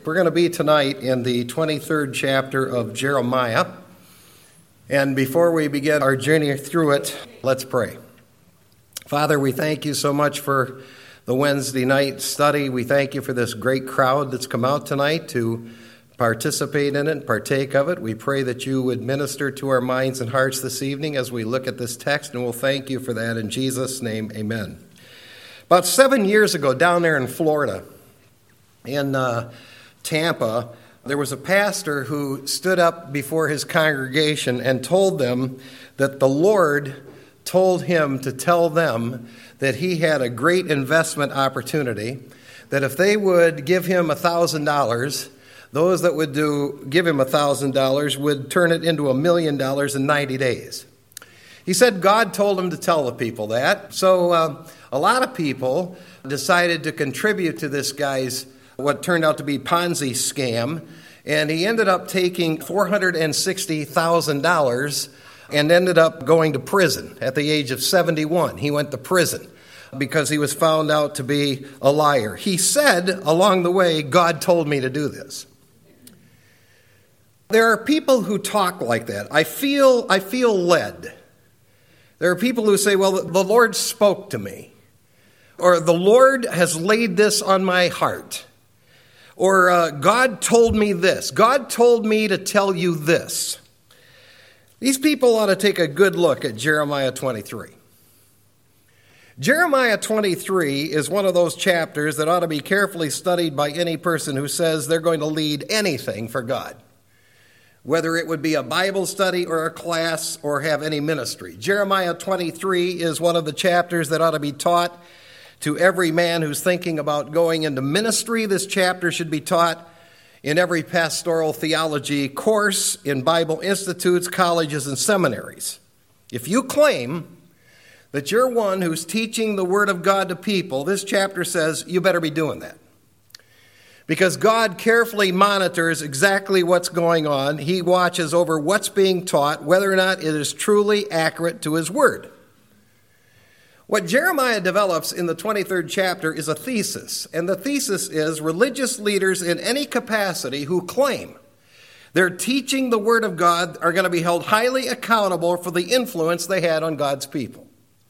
We're going to be tonight in the 23rd chapter of Jeremiah. And before we begin our journey through it, let's pray. Father, we thank you so much for the Wednesday night study. We thank you for this great crowd that's come out tonight to participate in it and partake of it. We pray that you would minister to our minds and hearts this evening as we look at this text, and we'll thank you for that in Jesus' name, amen. About 7 years ago, down there in Florida, in Tampa, there was a pastor who stood up before his congregation and told them that the Lord told him to tell them that he had a great investment opportunity, that if they would give him $1,000, those that would give him $1,000 would turn it into $1 million in 90 days. He said God told him to tell the people that. So a lot of people decided to contribute to this guy's what turned out to be Ponzi scam, and he ended up taking $460,000 and ended up going to prison at the age of 71. He went to prison because he was found out to be a liar. He said along the way, God told me to do this. There are people who talk like that. I feel led. There are people who say, well, the Lord spoke to me, or the Lord has laid this on my heart, or God told me this. God told me to tell you this. These people ought to take a good look at Jeremiah 23. Jeremiah 23 is one of those chapters that ought to be carefully studied by any person who says they're going to lead anything for God, whether it would be a Bible study or a class or have any ministry. Jeremiah 23 is one of the chapters that ought to be taught to every man who's thinking about going into ministry. This chapter should be taught in every pastoral theology course, in Bible institutes, colleges, and seminaries. If you claim that you're one who's teaching the Word of God to people, this chapter says you better be doing that. Because God carefully monitors exactly what's going on. He watches over what's being taught, whether or not it is truly accurate to His Word. What Jeremiah develops in the 23rd chapter is a thesis, and the thesis is religious leaders in any capacity who claim they're teaching the Word of God are going to be held highly accountable for the influence they had on God's people.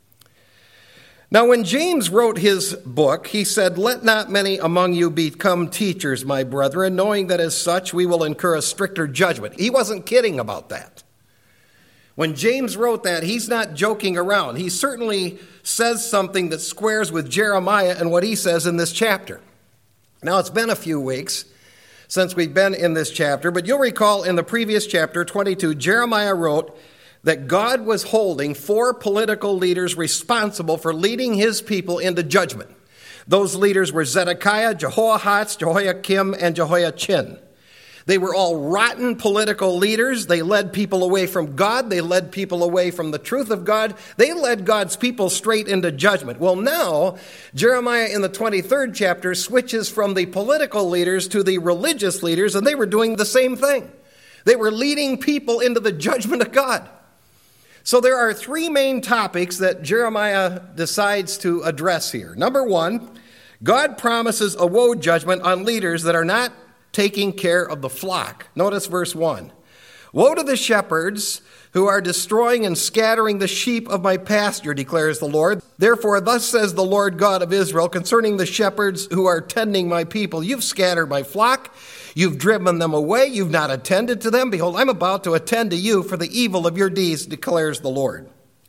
Now, when James wrote his book, he said, "Let not many among you become teachers, my brethren, knowing that as such we will incur a stricter judgment." He wasn't kidding about that. When James wrote that, he's not joking around. He certainly says something that squares with Jeremiah and what he says in this chapter. Now, it's been a few weeks since we've been in this chapter, but you'll recall in the previous chapter, 22, Jeremiah wrote that God was holding 4 political leaders responsible for leading his people into judgment. Those leaders were Zedekiah, Jehoahaz, Jehoiakim, and Jehoiachin. They were all rotten political leaders. They led people away from God. They led people away from the truth of God. They led God's people straight into judgment. Well, now, Jeremiah in the 23rd chapter switches from the political leaders to the religious leaders, and they were doing the same thing. They were leading people into the judgment of God. So there are 3 main topics that Jeremiah decides to address here. Number 1, God promises a woe judgment on leaders that are not taking care of the flock. Notice verse 1. "Woe to the shepherds who are destroying and scattering the sheep of my pasture, declares the Lord. Therefore, thus says the Lord God of Israel concerning the shepherds who are tending my people. You've scattered my flock. You've driven them away. You've not attended to them. Behold, I'm about to attend to you for the evil of your deeds, declares the Lord."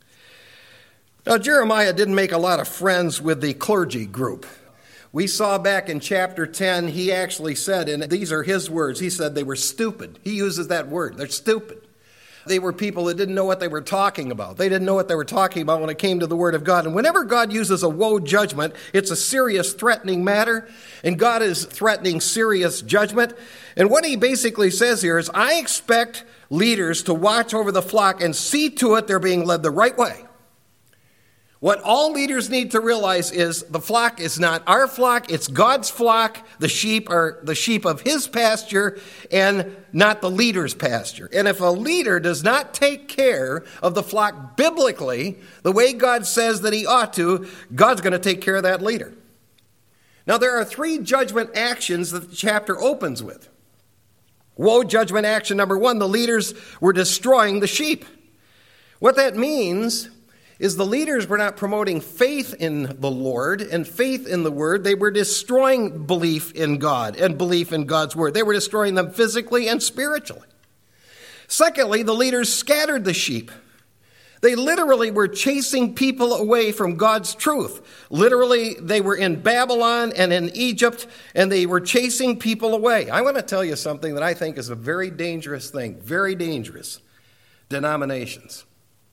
Now, Jeremiah didn't make a lot of friends with the clergy group. We saw back in chapter 10, he actually said, and these are his words, he said they were stupid. He uses that word. They're stupid. They were people that didn't know what they were talking about. They didn't know what they were talking about when it came to the Word of God. And whenever God uses a woe judgment, it's a serious, threatening matter. And God is threatening serious judgment. And what he basically says here is, I expect leaders to watch over the flock and see to it they're being led the right way. What all leaders need to realize is the flock is not our flock, it's God's flock. The sheep are the sheep of his pasture and not the leader's pasture. And if a leader does not take care of the flock biblically, the way God says that he ought to, God's going to take care of that leader. Now, there are 3 judgment actions that the chapter opens with. Woe, judgment action number 1, the leaders were destroying the sheep. What that means is the leaders were not promoting faith in the Lord and faith in the Word. They were destroying belief in God and belief in God's Word. They were destroying them physically and spiritually. Secondly, the leaders scattered the sheep. They literally were chasing people away from God's truth. Literally, they were in Babylon and in Egypt, and they were chasing people away. I want to tell you something that I think is a very dangerous thing, very dangerous. Denominations.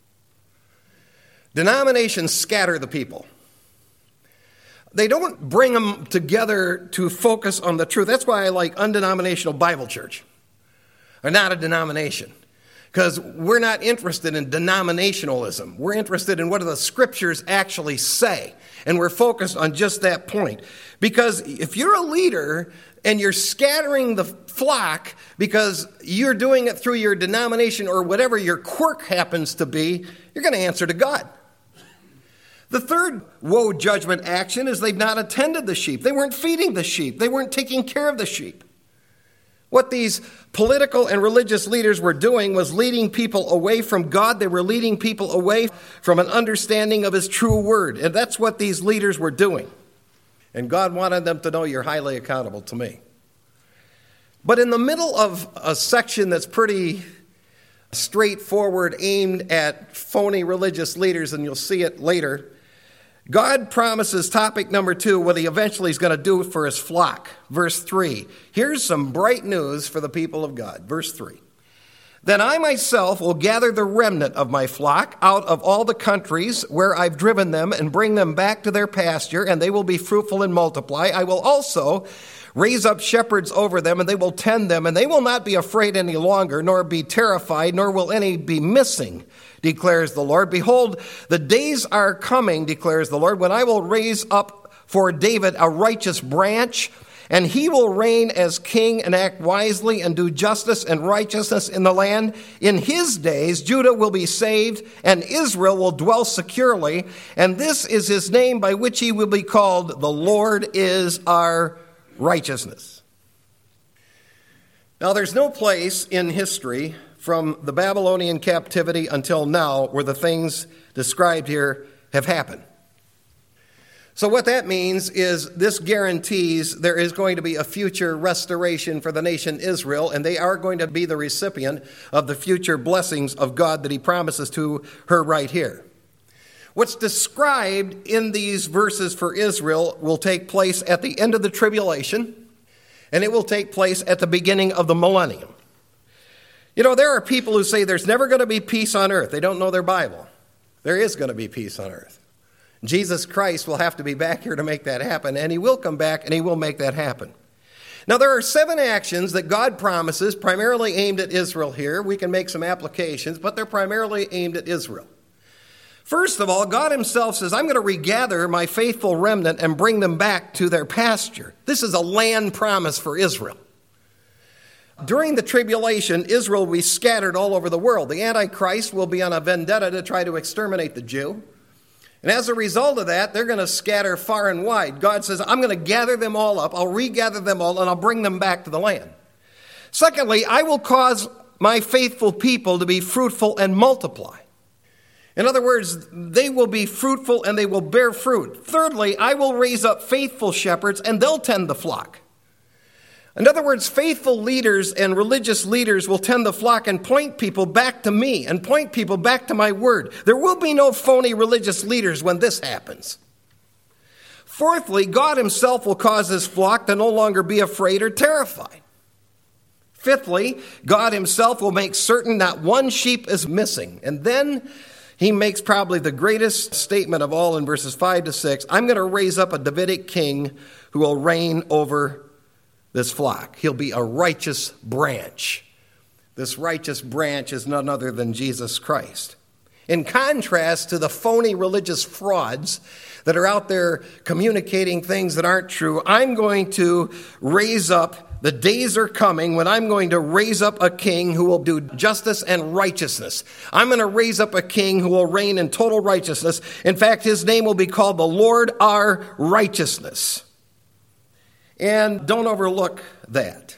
Denominations scatter the people. They don't bring them together to focus on the truth. That's why I like undenominational Bible church, or not a denomination. Because we're not interested in denominationalism. We're interested in what do the scriptures actually say. And we're focused on just that point. Because if you're a leader and you're scattering the flock because you're doing it through your denomination or whatever your quirk happens to be, you're going to answer to God. The third woe judgment action is they've not attended the sheep. They weren't feeding the sheep. They weren't taking care of the sheep. What these political and religious leaders were doing was leading people away from God. They were leading people away from an understanding of His true word. And that's what these leaders were doing. And God wanted them to know you're highly accountable to me. But in the middle of a section that's pretty straightforward, aimed at phony religious leaders, and you'll see it later, God promises topic number 2, what He eventually is going to do for His flock. Verse 3. Here's some bright news for the people of God. Verse 3. Then I myself will gather the remnant of my flock out of all the countries where I've driven them and bring them back to their pasture, and they will be fruitful and multiply. I will also raise up shepherds over them, and they will tend them, and they will not be afraid any longer, nor be terrified, nor will any be missing, declares the Lord. Behold, the days are coming, declares the Lord, when I will raise up for David a righteous branch, and he will reign as king and act wisely and do justice and righteousness in the land. In his days, Judah will be saved, and Israel will dwell securely, and this is his name by which he will be called, the Lord is our righteousness. Now, there's no place in history from the Babylonian captivity until now where the things described here have happened. So what that means is this guarantees there is going to be a future restoration for the nation Israel, and they are going to be the recipient of the future blessings of God that He promises to her right here. What's described in these verses for Israel will take place at the end of the tribulation, and it will take place at the beginning of the millennium. You know, there are people who say there's never going to be peace on earth. They don't know their Bible. There is going to be peace on earth. Jesus Christ will have to be back here to make that happen, and He will come back and He will make that happen. Now, there are 7 actions that God promises, primarily aimed at Israel here. We can make some applications, but they're primarily aimed at Israel. First of all, God Himself says, I'm going to regather my faithful remnant and bring them back to their pasture. This is a land promise for Israel. During the tribulation, Israel will be scattered all over the world. The Antichrist will be on a vendetta to try to exterminate the Jew. And as a result of that, they're going to scatter far and wide. God says, I'm going to gather them all up. I'll regather them all, and I'll bring them back to the land. Secondly, I will cause my faithful people to be fruitful and multiply. In other words, they will be fruitful and they will bear fruit. Thirdly, I will raise up faithful shepherds, and they'll tend the flock. In other words, faithful leaders and religious leaders will tend the flock and point people back to me and point people back to my word. There will be no phony religious leaders when this happens. Fourthly, God Himself will cause His flock to no longer be afraid or terrified. Fifthly, God Himself will make certain not one sheep is missing. And then He makes probably the greatest statement of all in verses 5 to 6. I'm going to raise up a Davidic king who will reign over this flock. He'll be a righteous branch. This righteous branch is none other than Jesus Christ. In contrast to the phony religious frauds that are out there communicating things that aren't true, I'm going to raise up, the days are coming when I'm going to raise up a king who will do justice and righteousness. I'm going to raise up a king who will reign in total righteousness. In fact, His name will be called the Lord our righteousness. And don't overlook that.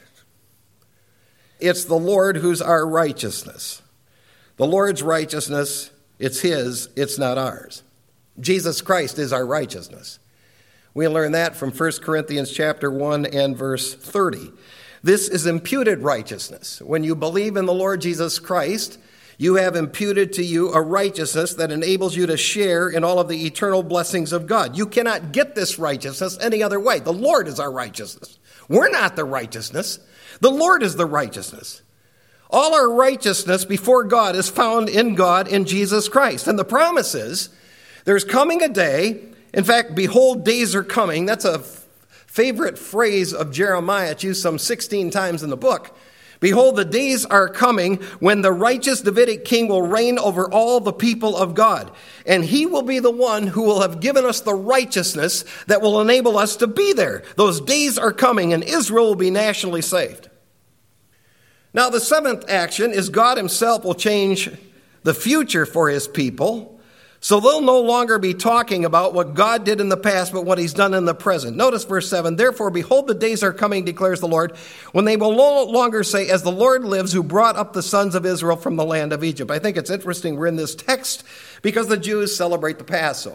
It's the Lord who's our righteousness. The Lord's righteousness, it's His, it's not ours. Jesus Christ is our righteousness. We learn that from 1 Corinthians chapter 1 and verse 30. This is imputed righteousness. When you believe in the Lord Jesus Christ, you have imputed to you a righteousness that enables you to share in all of the eternal blessings of God. You cannot get this righteousness any other way. The Lord is our righteousness. We're not the righteousness. The Lord is the righteousness. All our righteousness before God is found in God in Jesus Christ. And the promise is, there's coming a day, in fact, behold, days are coming. That's a favorite phrase of Jeremiah. It's used some 16 times in the book. Behold, the days are coming when the righteous Davidic king will reign over all the people of God. And he will be the one who will have given us the righteousness that will enable us to be there. Those days are coming, and Israel will be nationally saved. Now, the seventh action is God himself will change the future for his people. So they'll no longer be talking about what God did in the past, but what he's done in the present. Notice verse 7, therefore, behold, the days are coming, declares the Lord, when they will no longer say, as the Lord lives, who brought up the sons of Israel from the land of Egypt. I think it's interesting we're in this text because the Jews celebrate the Passover.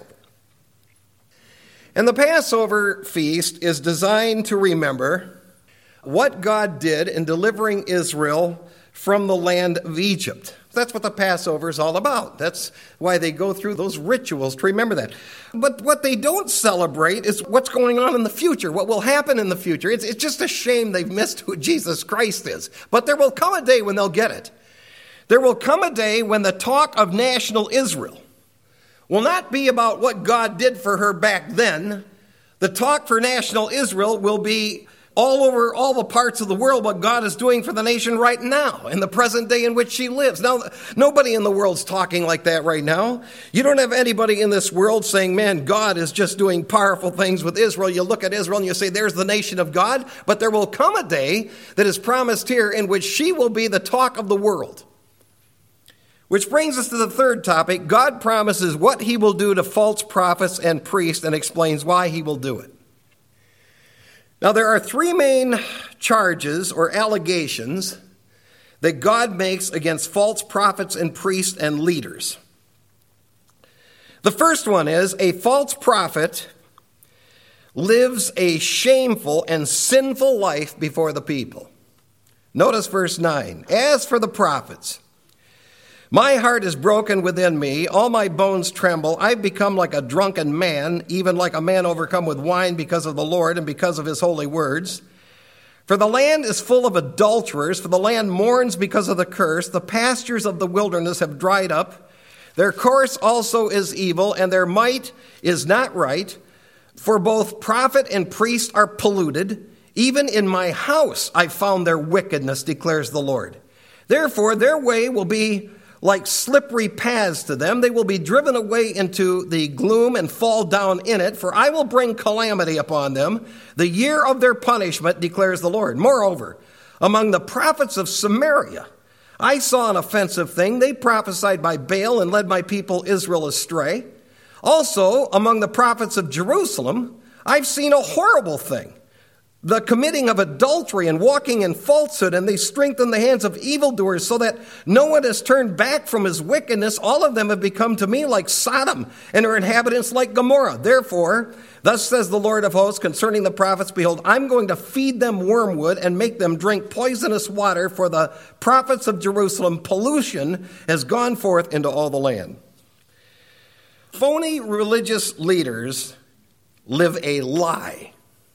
And the Passover feast is designed to remember what God did in delivering Israel from the land of Egypt. That's what the Passover is all about. That's why they go through those rituals to remember that. But what they don't celebrate is what's going on in the future, what will happen in the future. It's just a shame they've missed who Jesus Christ is. But there will come a day when they'll get it. There will come a day when the talk of national Israel will not be about what God did for her back then. The talk for national Israel will be all over all the parts of the world what God is doing for the nation right now, in the present day in which she lives. Now, nobody in the world's talking like that right now. You don't have anybody in this world saying, man, God is just doing powerful things with Israel. You look at Israel and you say, there's the nation of God. But there will come a day that is promised here in which she will be the talk of the world. Which brings us to the third topic. God promises what he will do to false prophets and priests and explains why he will do it. Now, there are three main charges or allegations that God makes against false prophets and priests and leaders. The first one is a false prophet lives a shameful and sinful life before the people. Notice verse 9. As for the prophets, my heart is broken within me, all my bones tremble. I've become like a drunken man, even like a man overcome with wine because of the Lord and because of his holy words. For the land is full of adulterers, for the land mourns because of the curse. The pastures of the wilderness have dried up. Their course also is evil, and their might is not right. For both prophet and priest are polluted. Even in my house I found their wickedness, declares the Lord. Therefore their way will be like slippery paths to them. They will be driven away into the gloom and fall down in it, for I will bring calamity upon them, the year of their punishment, declares the Lord. Moreover, among the prophets of Samaria, I saw an offensive thing. They prophesied by Baal and led my people Israel astray. Also, among the prophets of Jerusalem, I've seen a horrible thing, the committing of adultery and walking in falsehood, and they strengthen the hands of evildoers so that no one has turned back from his wickedness. All of them have become to me like Sodom, and her inhabitants like Gomorrah. Therefore, thus says the Lord of hosts concerning the prophets, behold, I'm going to feed them wormwood and make them drink poisonous water, for the prophets of Jerusalem. Pollution has gone forth into all the land. Phony religious leaders live a lie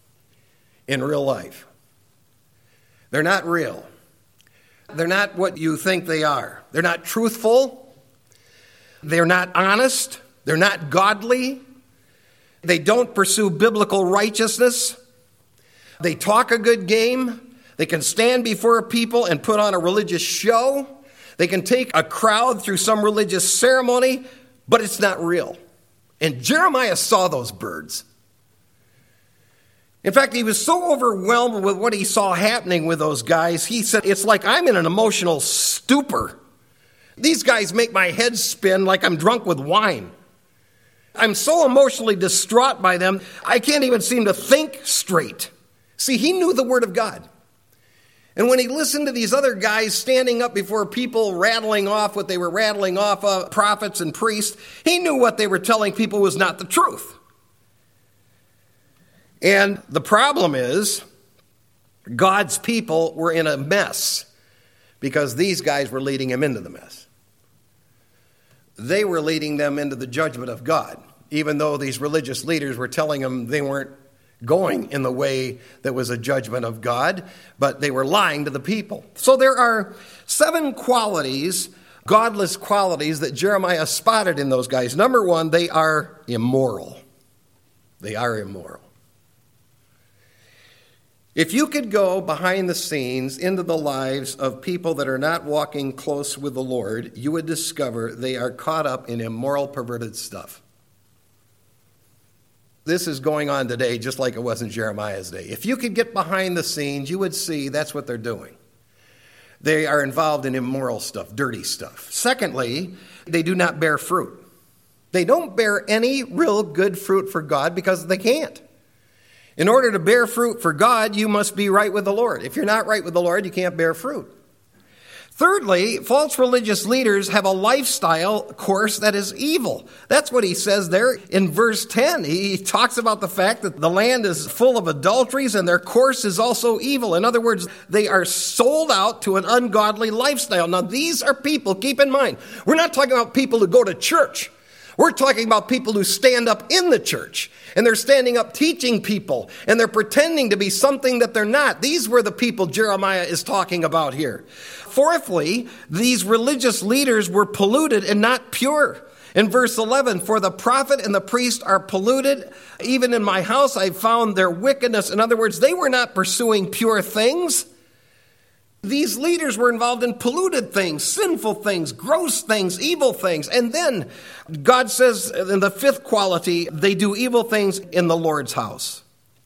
in real life. They're not real. They're not what you think they are. They're not truthful. They're not honest. They're not godly. They don't pursue biblical righteousness. They talk a good game. They can stand before people and put on a religious show. They can take a crowd through some religious ceremony, but it's not real. And Jeremiah saw those birds. In fact, he was so overwhelmed with what he saw happening with those guys, he said, it's like I'm in an emotional stupor. These guys make my head spin like I'm drunk with wine. I'm so emotionally distraught by them, I can't even seem to think straight. See, he knew the Word of God. And when he listened to these other guys standing up before people rattling off what they were rattling off of, prophets and priests, he knew what they were telling people was not the truth. And the problem is, God's people were in a mess because these guys were leading him into the mess. They were leading them into the judgment of God, even though these religious leaders were telling them they weren't going in the way that was a judgment of God, but they were lying to the people. So there are 7 qualities, godless qualities, that Jeremiah spotted in those guys. Number 1, they are immoral. They are immoral. If you could go behind the scenes into the lives of people that are not walking close with the Lord, you would discover they are caught up in immoral, perverted stuff. This is going on today just like it was in Jeremiah's day. If you could get behind the scenes, you would see that's what they're doing. They are involved in immoral stuff, dirty stuff. Secondly, they do not bear fruit. They don't bear any real good fruit for God because they can't. In order to bear fruit for God, you must be right with the Lord. If you're not right with the Lord, you can't bear fruit. Thirdly, false religious leaders have a lifestyle course that is evil. That's what he says there in verse 10. He talks about the fact that the land is full of adulteries and their course is also evil. In other words, they are sold out to an ungodly lifestyle. Now, these are people, keep in mind, we're not talking about people who go to church. We're talking about people who stand up in the church, and they're standing up teaching people, and they're pretending to be something that they're not. These were the people Jeremiah is talking about here. Fourthly, these religious leaders were polluted and not pure. In verse 11, for the prophet and the priest are polluted. Even in my house I found their wickedness. In other words, they were not pursuing pure things. These leaders were involved in polluted things, sinful things, gross things, evil things. And then God says in the 5th quality, they do evil things in the Lord's house.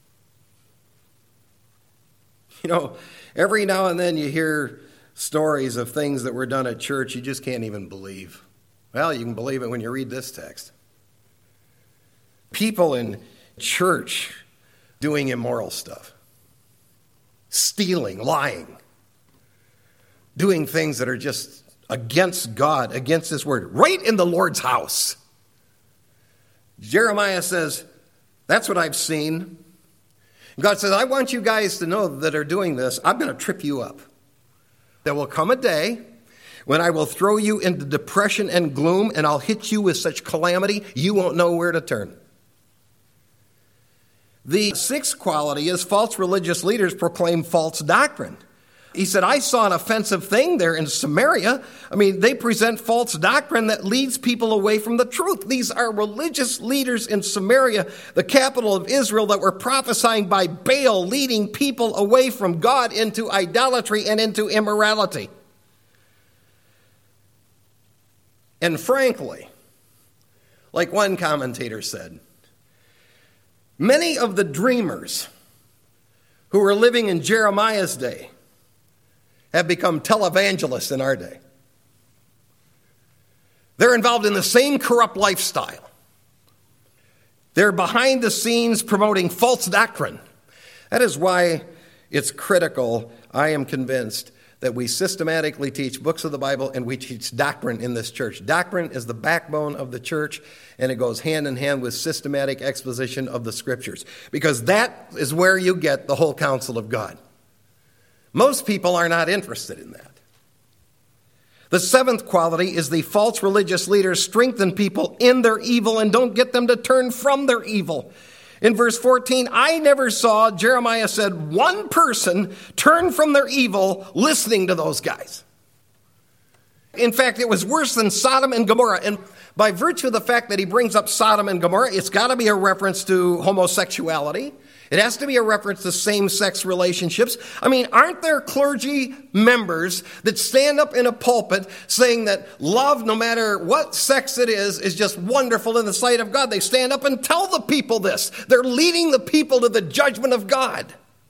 You know, every now and then you hear stories of things that were done at church you just can't even believe. Well, you can believe it when you read this text. People in church doing immoral stuff, stealing, lying, doing things that are just against God, against his word, right in the Lord's house. Jeremiah says, that's what I've seen. God says, I want you guys to know that are doing this, I'm going to trip you up. There will come a day when I will throw you into depression and gloom, and I'll hit you with such calamity, you won't know where to turn. The 6th quality is false religious leaders proclaim false doctrine. He said, I saw an offensive thing there in Samaria. I mean, they present false doctrine that leads people away from the truth. These are religious leaders in Samaria, the capital of Israel, that were prophesying by Baal, leading people away from God into idolatry and into immorality. And frankly, like one commentator said, many of the dreamers who were living in Jeremiah's day have become televangelists in our day. They're involved in the same corrupt lifestyle. They're behind the scenes promoting false doctrine. That is why it's critical, I am convinced, that we systematically teach books of the Bible and we teach doctrine in this church. Doctrine is the backbone of the church, and it goes hand in hand with systematic exposition of the Scriptures, because that is where you get the whole counsel of God. Most people are not interested in that. The 7th quality is the false religious leaders strengthen people in their evil and don't get them to turn from their evil. In verse 14, I never saw, Jeremiah said, one person turn from their evil listening to those guys. In fact, it was worse than Sodom and Gomorrah. And by virtue of the fact that he brings up Sodom and Gomorrah, it's got to be a reference to homosexuality. It has to be a reference to same-sex relationships. I mean, aren't there clergy members that stand up in a pulpit saying that love, no matter what sex it is just wonderful in the sight of God? They stand up and tell the people this. They're leading the people to the judgment of God.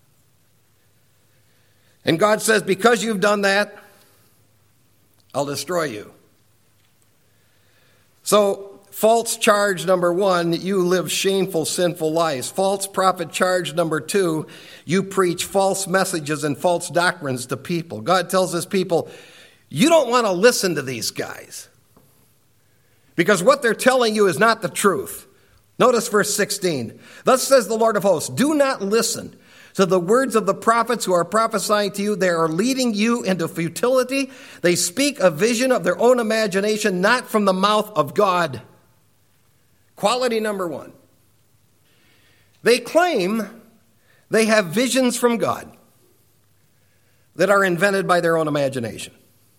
And God says, because you've done that, I'll destroy you. So, false charge number 1, you live shameful, sinful lives. False prophet charge number 2, you preach false messages and false doctrines to people. God tells his people, you don't want to listen to these guys because what they're telling you is not the truth. Notice verse 16. Thus says the Lord of hosts, do not listen to the words of the prophets who are prophesying to you. They are leading you into futility. They speak a vision of their own imagination, not from the mouth of God. Quality number 1. They claim they have visions from God that are invented by their own imagination.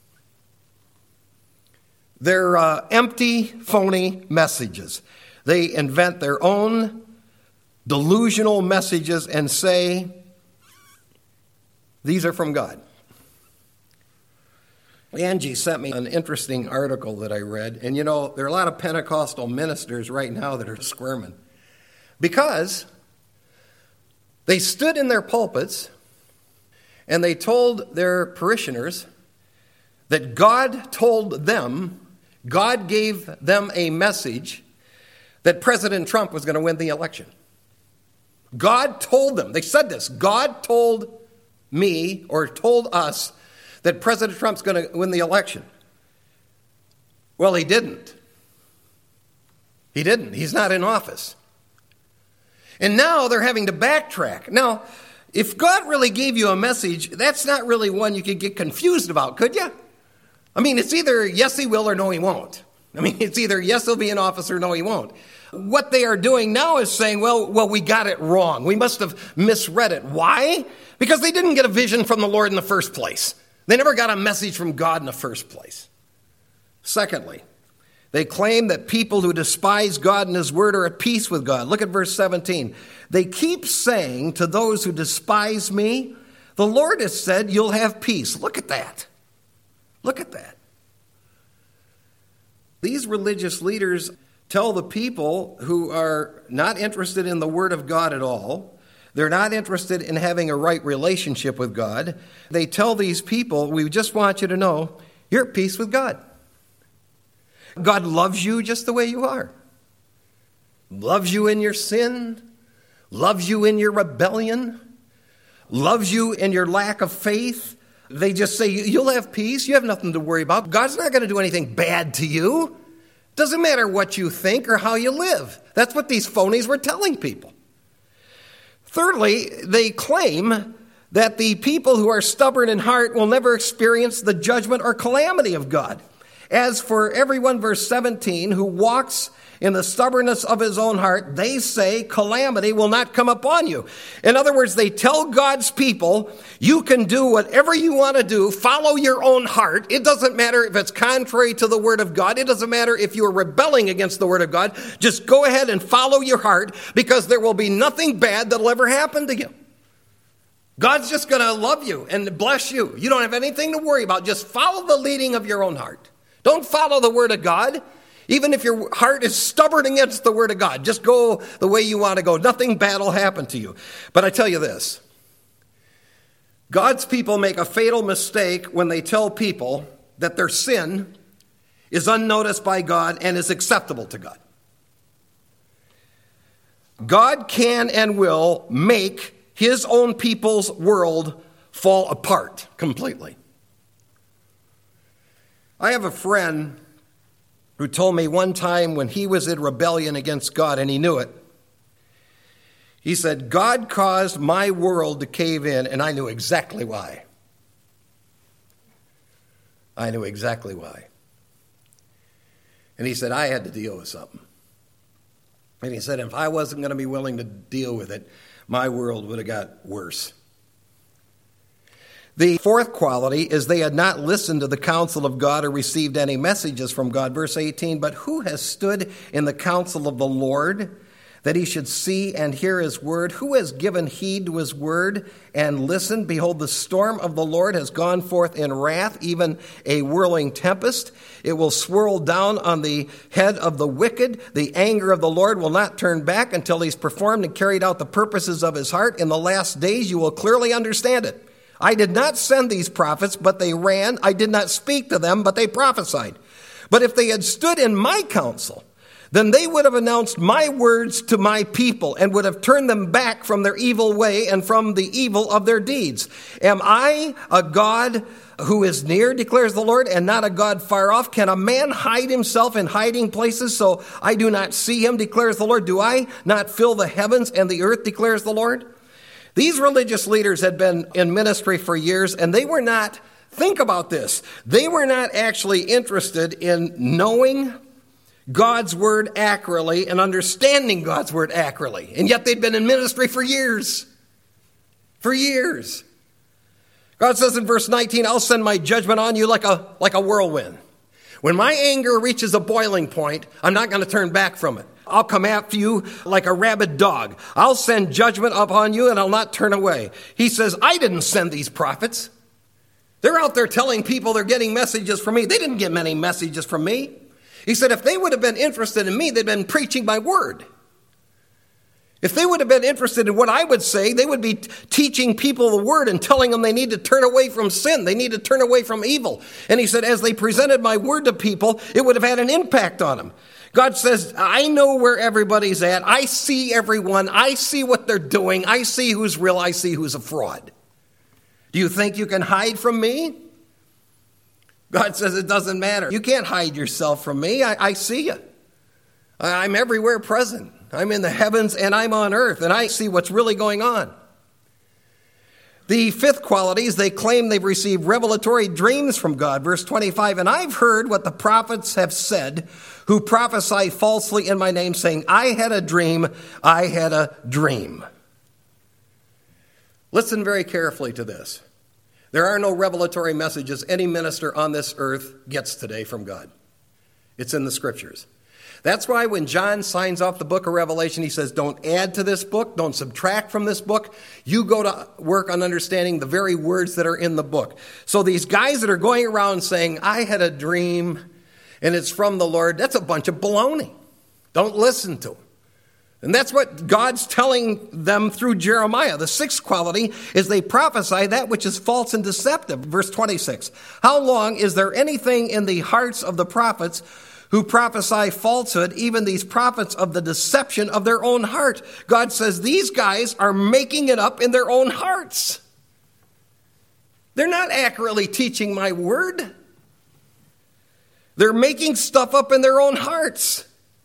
They're empty, phony messages. They invent their own delusional messages and say, these are from God. Angie sent me an interesting article that I read. And you know, there are a lot of Pentecostal ministers right now that are squirming because they stood in their pulpits and they told their parishioners that God told them, God gave them a message that President Trump was going to win the election. God told them, they said this, God told me or told us that President Trump's going to win the election. Well, he didn't. He didn't. He's not in office. And now they're having to backtrack. Now, if God really gave you a message, that's not really one you could get confused about, could you? I mean, it's either yes, he will or no, he won't. I mean, it's either yes, he'll be in office or no, he won't. What they are doing now is saying, well, we got it wrong. We must have misread it. Why? Because they didn't get a vision from the Lord in the first place. They never got a message from God in the first place. Secondly, they claim that people who despise God and his word are at peace with God. Look at verse 17. They keep saying to those who despise me, the Lord has said you'll have peace. Look at that. Look at that. These religious leaders tell the people who are not interested in the word of God at all, they're not interested in having a right relationship with God, they tell these people, we just want you to know, you're at peace with God. God loves you just the way you are. Loves you in your sin, loves you in your rebellion, loves you in your lack of faith. They just say, you'll have peace, you have nothing to worry about. God's not going to do anything bad to you. Doesn't matter what you think or how you live. That's what these phonies were telling people. Thirdly, they claim that the people who are stubborn in heart will never experience the judgment or calamity of God. As for everyone, verse 17, who walks in the stubbornness of his own heart, they say calamity will not come upon you. In other words, they tell God's people, you can do whatever you want to do, follow your own heart. It doesn't matter if it's contrary to the word of God. It doesn't matter if you are rebelling against the word of God. Just go ahead and follow your heart because there will be nothing bad that'll ever happen to you. God's just going to love you and bless you. You don't have anything to worry about. Just follow the leading of your own heart. Don't follow the word of God. Even if your heart is stubborn against the word of God, just go the way you want to go. Nothing bad will happen to you. But I tell you this, God's people make a fatal mistake when they tell people that their sin is unnoticed by God and is acceptable to God. God can and will make his own people's world fall apart completely. I have a friend who told me one time when he was in rebellion against God and he knew it. He said, God caused my world to cave in and I knew exactly why. I knew exactly why. And he said, I had to deal with something. And he said, if I wasn't going to be willing to deal with it, my world would have got worse. The fourth quality is they had not listened to the counsel of God or received any messages from God. Verse 18, but who has stood in the counsel of the Lord that he should see and hear his word? Who has given heed to his word and listened? Behold, the storm of the Lord has gone forth in wrath, even a whirling tempest. It will swirl down on the head of the wicked. The anger of the Lord will not turn back until he's performed and carried out the purposes of his heart. In the last days, you will clearly understand it. I did not send these prophets, but they ran. I did not speak to them, but they prophesied. But if they had stood in my counsel, then they would have announced my words to my people and would have turned them back from their evil way and from the evil of their deeds. Am I a God who is near, declares the Lord, and not a God far off? Can a man hide himself in hiding places so I do not see him, declares the Lord? Do I not fill the heavens and the earth, declares the Lord? These religious leaders had been in ministry for years, and they were not, think about this, they were not actually interested in knowing God's word accurately and understanding God's word accurately. And yet they'd been in ministry for years. For years. God says in verse 19, I'll send my judgment on you like a whirlwind. When my anger reaches a boiling point, I'm not going to turn back from it. I'll come after you like a rabid dog. I'll send judgment upon you and I'll not turn away. He says, I didn't send these prophets. They're out there telling people they're getting messages from me. They didn't get many messages from me. He said, if they would have been interested in me, they'd been preaching my word. If they would have been interested in what I would say, they would be teaching people the word and telling them they need to turn away from sin. They need to turn away from evil. And he said, as they presented my word to people, it would have had an impact on them. God says, I know where everybody's at. I see everyone. I see what they're doing. I see who's real. I see who's a fraud. Do you think you can hide from me? God says it doesn't matter. You can't hide yourself from me. I see you. I'm everywhere present. I'm in the heavens and I'm on earth, and I see what's really going on. The fifth quality is they claim they've received revelatory dreams from God. Verse 25, and I've heard what the prophets have said who prophesy falsely in my name, saying, I had a dream, I had a dream. Listen very carefully to this. There are no revelatory messages any minister on this earth gets today from God. It's in the scriptures. That's why when John signs off the book of Revelation, he says, don't add to this book, don't subtract from this book. You go to work on understanding the very words that are in the book. So these guys that are going around saying, I had a dream and it's from the Lord, that's a bunch of baloney. Don't listen to them. And that's what God's telling them through Jeremiah. The sixth quality is they prophesy that which is false and deceptive. Verse 26, how long is there anything in the hearts of the prophets who prophesy falsehood, even these prophets of the deception of their own heart? God says these guys are making it up in their own hearts. They're not accurately teaching my word. They're making stuff up in their own hearts.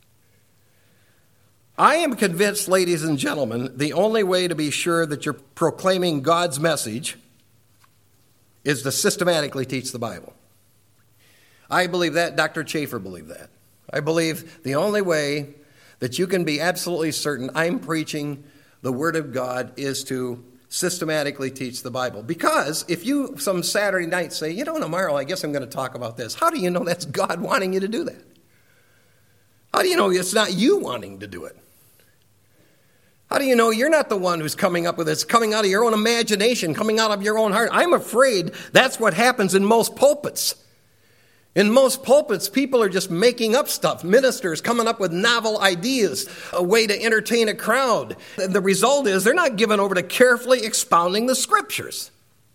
I am convinced, ladies and gentlemen, the only way to be sure that you're proclaiming God's message is to systematically teach the Bible. I believe that. Dr. Chafer believed that. I believe the only way that you can be absolutely certain I'm preaching the Word of God is to systematically teach the Bible. Because if you some Saturday night say, tomorrow I guess I'm going to talk about this, how do you know that's God wanting you to do that? How do you know it's not you wanting to do it? How do you know you're not the one who's coming up with it? It's coming out of your own imagination, coming out of your own heart. I'm afraid that's what happens in most pulpits. In most pulpits, people are just making up stuff. Ministers coming up with novel ideas, a way to entertain a crowd. The result is they're not given over to carefully expounding the scriptures.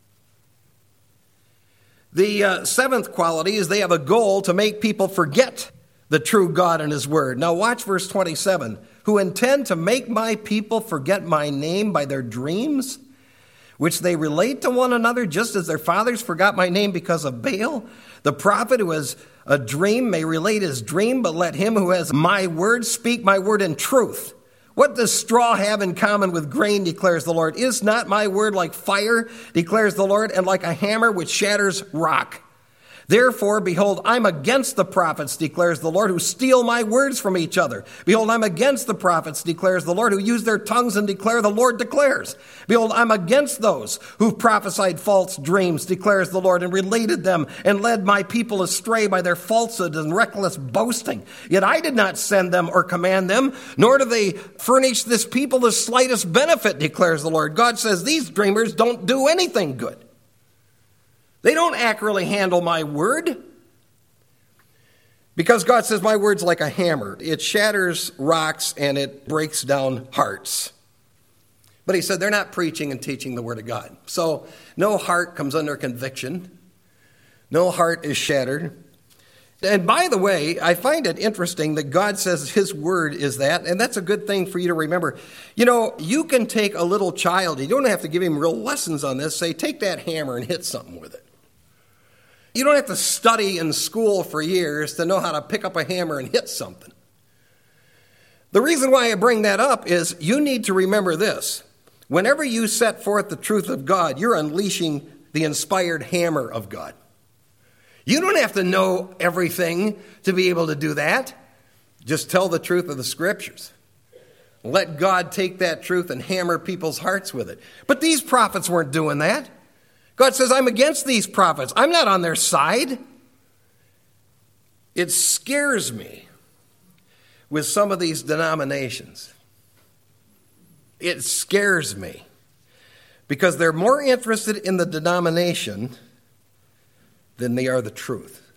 The seventh quality is they have a goal to make people forget the true God and his word. Now watch verse 27. Who intend to make my people forget my name by their dreams, which they relate to one another, just as their fathers forgot my name because of Baal. The prophet who has a dream may relate his dream, but let him who has my word speak my word in truth. What does straw have in common with grain, declares the Lord? Is not my word like fire, declares the Lord, and like a hammer which shatters rock? Therefore, behold, I'm against the prophets, declares the Lord, who steal my words from each other. Behold, I'm against the prophets, declares the Lord, who use their tongues and declare the Lord declares. Behold, I'm against those who prophesied false dreams, declares the Lord, and related them and led my people astray by their falsehood and reckless boasting. Yet I did not send them or command them, nor do they furnish this people the slightest benefit, declares the Lord. God says these dreamers don't do anything good. They don't accurately handle my word. Because God says my word's like a hammer. It shatters rocks and it breaks down hearts. But he said they're not preaching and teaching the word of God. So no heart comes under conviction. No heart is shattered. And by the way, I find it interesting that God says his word is that, and that's a good thing for you to remember. You know, you can take a little child, you don't have to give him real lessons on this, say, take that hammer and hit something with it. You don't have to study in school for years to know how to pick up a hammer and hit something. The reason why I bring that up is you need to remember this. Whenever you set forth the truth of God, you're unleashing the inspired hammer of God. You don't have to know everything to be able to do that. Just tell the truth of the Scriptures. Let God take that truth and hammer people's hearts with it. But these prophets weren't doing that. God says, I'm against these prophets. I'm not on their side. It scares me with some of these denominations. It scares me because they're more interested in the denomination than they are the truth.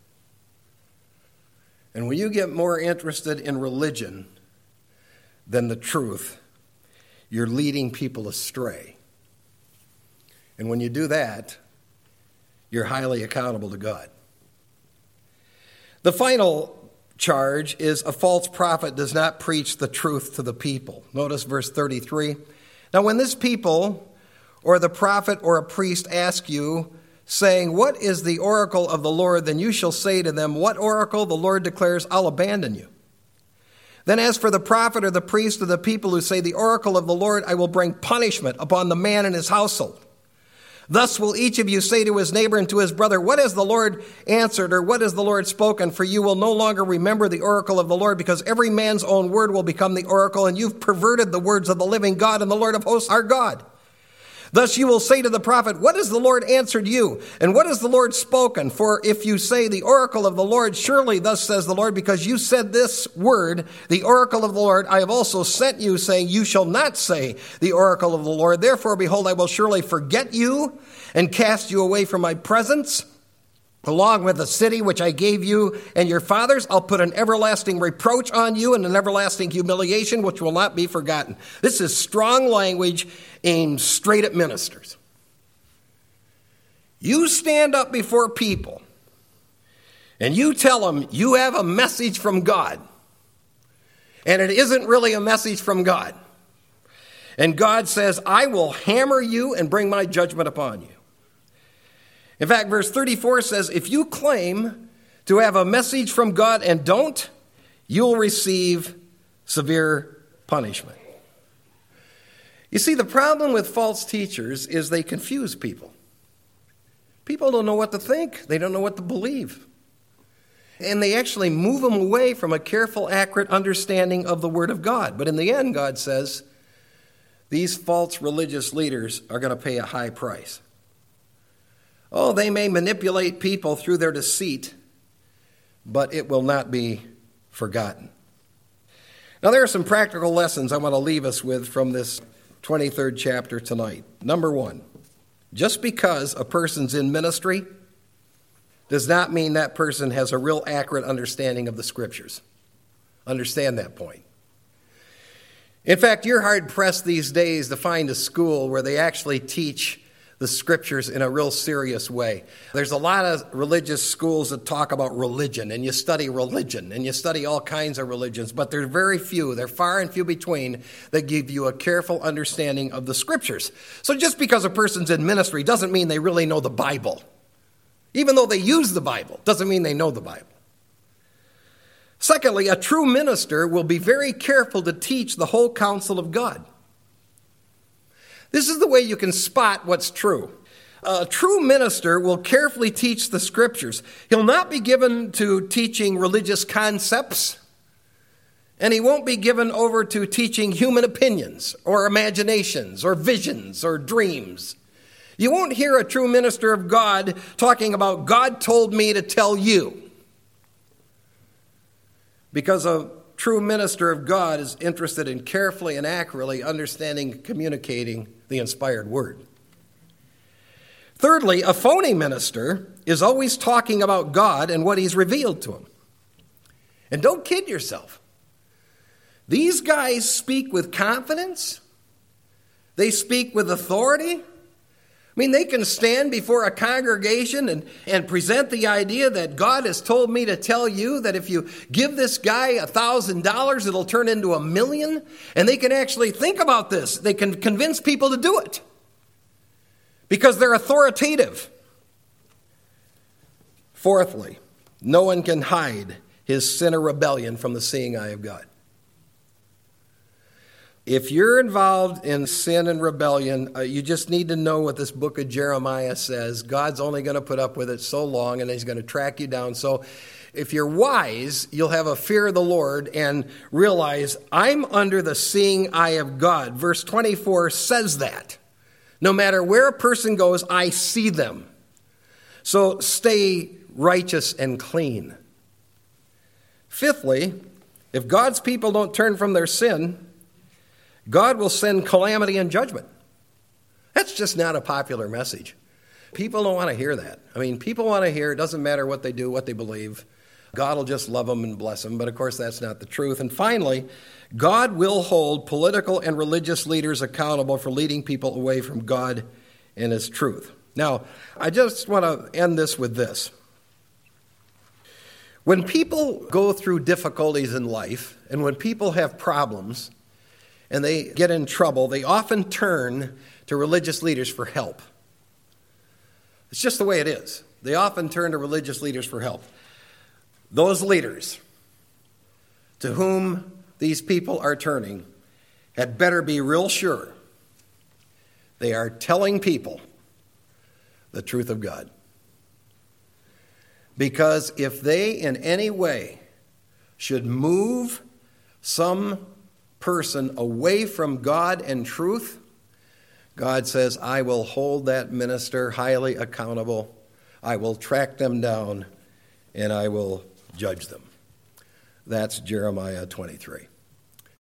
And when you get more interested in religion than the truth, you're leading people astray. And when you do that, you're highly accountable to God. The final charge is a false prophet does not preach the truth to the people. Notice verse 33. Now when this people or the prophet or a priest ask you, saying, what is the oracle of the Lord? Then you shall say to them, what oracle? The Lord declares, I'll abandon you. Then as for the prophet or the priest or the people who say the oracle of the Lord, I will bring punishment upon the man and his household. Thus will each of you say to his neighbor and to his brother, what has the Lord answered, or what has the Lord spoken? For you will no longer remember the oracle of the Lord, because every man's own word will become the oracle, and you've perverted the words of the living God, and the Lord of hosts our God. Thus you will say to the prophet, what has the Lord answered you? And what has the Lord spoken? For if you say the oracle of the Lord, surely thus says the Lord, because you said this word, the oracle of the Lord, I have also sent you, saying, you shall not say the oracle of the Lord. Therefore, behold, I will surely forget you and cast you away from my presence. Along with the city which I gave you and your fathers, I'll put an everlasting reproach on you and an everlasting humiliation which will not be forgotten. This is strong language aimed straight at ministers. You stand up before people and you tell them you have a message from God, and it isn't really a message from God. And God says, I will hammer you and bring my judgment upon you. In fact, verse 34 says, if you claim to have a message from God and don't, you'll receive severe punishment. You see, the problem with false teachers is they confuse people. People don't know what to think. They don't know what to believe. And they actually move them away from a careful, accurate understanding of the Word of God. But in the end, God says, these false religious leaders are going to pay a high price. Oh, they may manipulate people through their deceit, but it will not be forgotten. Now, there are some practical lessons I want to leave us with from this 23rd chapter tonight. Number one, just because a person's in ministry does not mean that person has a real accurate understanding of the Scriptures. Understand that point. In fact, you're hard-pressed these days to find a school where they actually teach the Scriptures in a real serious way. There's a lot of religious schools that talk about religion, and you study religion, and you study all kinds of religions, but there's very few, they're far and few between, that give you a careful understanding of the Scriptures. So just because a person's in ministry doesn't mean they really know the Bible. Even though they use the Bible, doesn't mean they know the Bible. Secondly, a true minister will be very careful to teach the whole counsel of God. This is the way you can spot what's true. A true minister will carefully teach the Scriptures. He'll not be given to teaching religious concepts, and he won't be given over to teaching human opinions or imaginations or visions or dreams. You won't hear a true minister of God talking about God told me to tell you, because a true minister of God is interested in carefully and accurately understanding and communicating the inspired word. Thirdly, a phony minister is always talking about God and what he's revealed to him. And don't kid yourself. These guys speak with confidence. They speak with authority. I mean, they can stand before a congregation and present the idea that God has told me to tell you that if you give this guy $1,000, it'll turn into $1 million. And they can actually think about this. They can convince people to do it because they're authoritative. Fourthly, no one can hide his sin or rebellion from the seeing eye of God. If you're involved in sin and rebellion, you just need to know what this book of Jeremiah says. God's only going to put up with it so long, and he's going to track you down. So if you're wise, you'll have a fear of the Lord and realize, I'm under the seeing eye of God. Verse 24 says that. No matter where a person goes, I see them. So stay righteous and clean. Fifthly, if God's people don't turn from their sin, God will send calamity and judgment. That's just not a popular message. People don't want to hear that. I mean, people want to hear it doesn't matter what they do, what they believe. God will just love them and bless them. But of course, that's not the truth. And finally, God will hold political and religious leaders accountable for leading people away from God and his truth. Now, I just want to end this with this. When people go through difficulties in life, and when people have problems, and they get in trouble, they often turn to religious leaders for help. It's just the way it is. They often turn to religious leaders for help. Those leaders to whom these people are turning had better be real sure they are telling people the truth of God. Because if they in any way should move some person away from God and truth, God says, I will hold that minister highly accountable. I will track them down and I will judge them. That's Jeremiah 23.